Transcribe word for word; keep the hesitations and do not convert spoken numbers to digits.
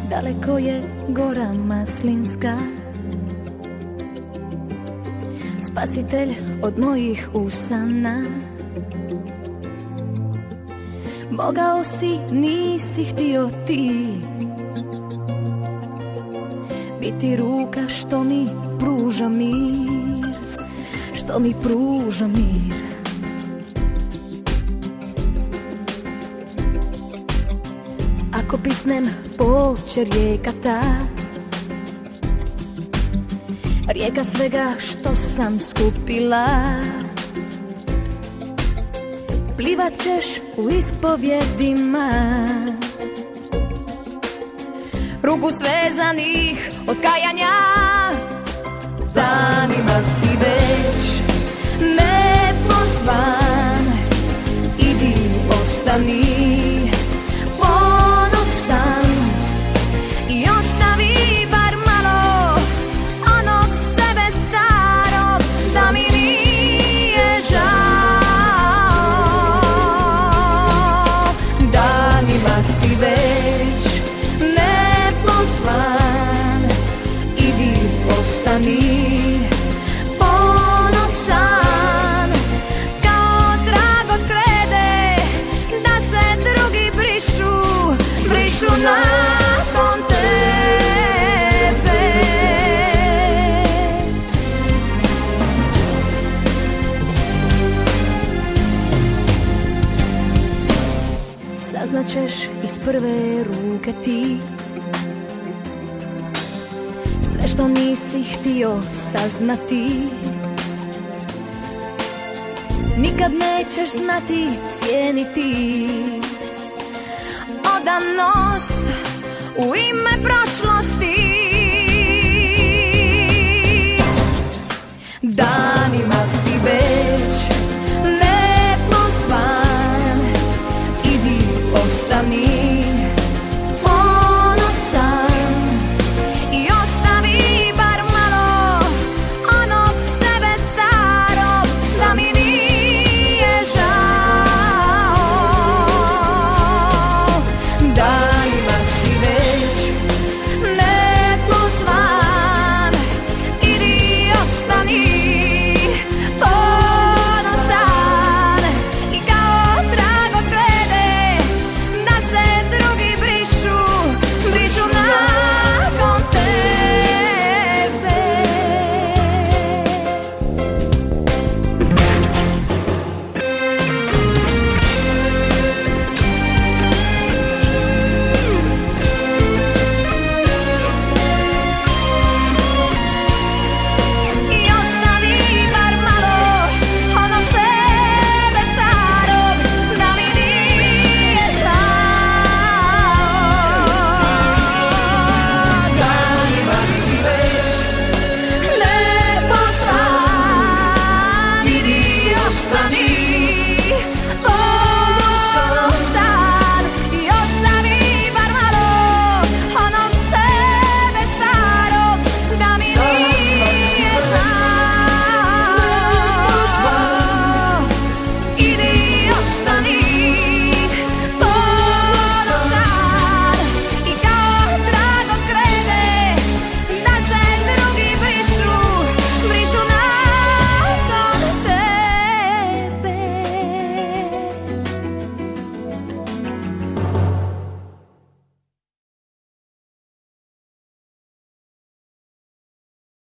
daleko je gora Maslinska. Spasitelj od mojih usana. Mogao si, nisi htio ti biti ruka što mi pruža mir, što mi pruža mir. Ako pisnem poče rijeka ta, rijeka svega što sam skupila, plivat ćeš u ispovjedima, ruku svezanih od kajanja. Danima si već nepozvan, idi ostani ponosan i ostavi bar malo onog sebe starog, da mi nije žao. Danima si već nepozvan, idi ostani ponosan, kao trag od krede, da se drugi brišu, brišu nakon tebe. Saznaćeš iz prve ruke ti sve što nisi htio saznati. Nikad nećeš znati cijeniti odanost u ime prošlosti.